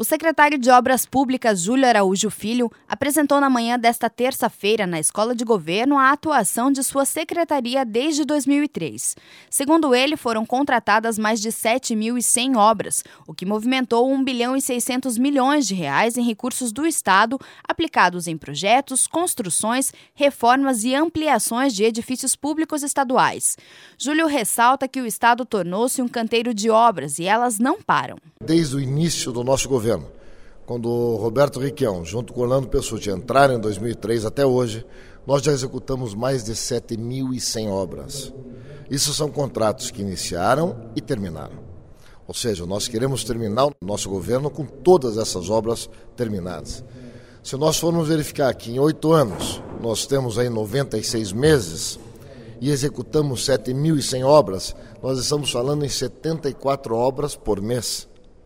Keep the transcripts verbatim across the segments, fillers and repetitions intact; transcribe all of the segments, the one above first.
O secretário de Obras Públicas, Júlio Araújo Filho, apresentou na manhã desta terça-feira na Escola de Governo a atuação de sua secretaria desde dois mil e três. Segundo ele, foram contratadas mais de sete mil e cem obras, o que movimentou um bilhão e seiscentos milhões de reais em recursos do Estado aplicados em projetos, construções, reformas e ampliações de edifícios públicos estaduais. Júlio ressalta que o Estado tornou-se um canteiro de obras e elas não param. Desde o início do nosso governo, quando o Roberto Requião, junto com o Orlando Pessutti, entraram em dois mil e três até hoje, nós já executamos mais de sete mil e cem obras. Isso são contratos que iniciaram e terminaram. Ou seja, nós queremos terminar o nosso governo com todas essas obras terminadas. Se nós formos verificar que em oito anos nós temos aí noventa e seis meses e executamos sete mil e cem obras, nós estamos falando em setenta e quatro obras por mês.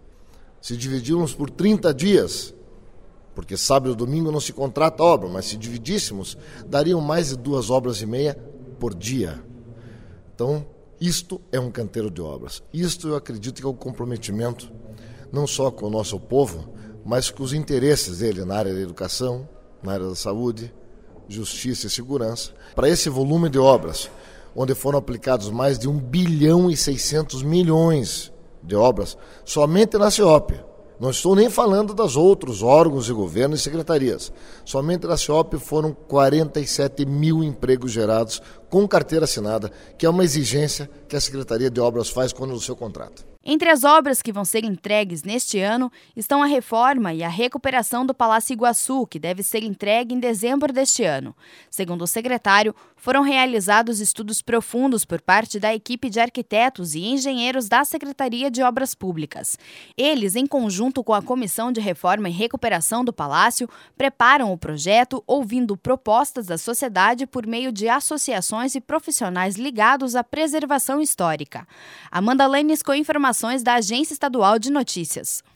Se dividirmos por trinta dias, porque sábado e domingo não se contrata obra, mas se dividíssemos, dariam mais de duas obras e meia por dia. Então, isto é um canteiro de obras. Isto eu acredito que é o comprometimento, não só com o nosso povo, mas com os interesses dele na área da educação, na área da saúde, justiça e segurança. Para esse volume de obras, onde foram aplicados mais de um bilhão e seiscentos milhões de obras, somente na CEOP. Não estou nem falando dos outros órgãos de governo e secretarias. Somente na CEOP foram quarenta e sete mil empregos gerados com carteira assinada, que é uma exigência que a Secretaria de Obras faz quando no seu contrato. Entre as obras que vão ser entregues neste ano estão a reforma e a recuperação do Palácio Iguaçu, que deve ser entregue em dezembro deste ano. Segundo o secretário, foram realizados estudos profundos por parte da equipe de arquitetos e engenheiros da Secretaria de Obras Públicas. Eles, em conjunto com a Comissão de Reforma e Recuperação do Palácio, preparam o projeto, ouvindo propostas da sociedade por meio de associações e profissionais ligados à preservação histórica. Amanda Lenis com informações da Agência Estadual de Notícias.